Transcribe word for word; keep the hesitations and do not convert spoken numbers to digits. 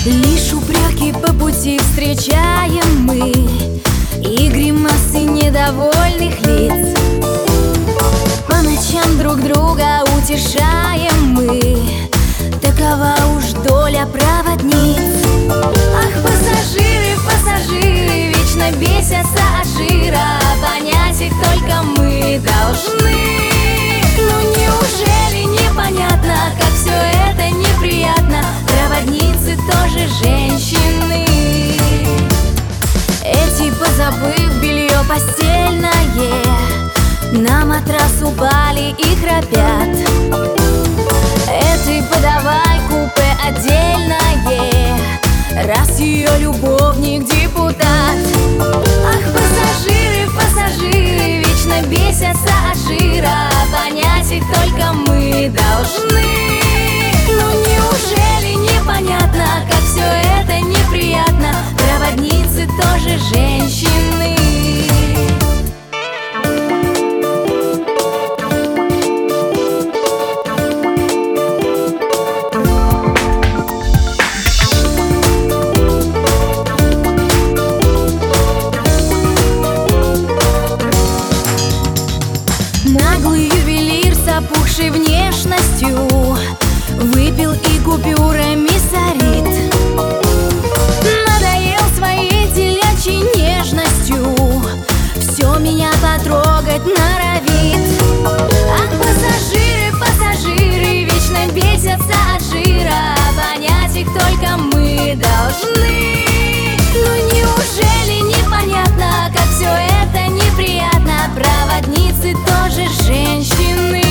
Лишь упреки по пути встречаем мы и гримасы недовольных лиц. По ночам друг друга утешаем мы, такова уж доля проводниц. Ах, пассажиры, пассажиры, вечно бесятся от жира, понять их только мы должны. Ну неужели непонятно, как все это неприятно? Проводницы тоже женщины. Эти, позабыв белье постельное, на матрас упали и храпят. Этой подавай купе отдельное, раз ее любовник депутат. Ах, пассажиры, пассажиры, вечно бесятся от жира, понять их только мы должны. Ну неужели непонятно, как все это неприятно? Проводницы тоже женщины. Наглый ювелир с опухшей внешностью выпил и купюрами сорит. Надоел своей телячьей нежностью, все меня потрогать норовит. Ах, пассажиры, пассажиры, вечно бесятся от жира, понять их только мы должны. Ну неужели непонятно, как все это неприятно? Проводницы тоже женщины.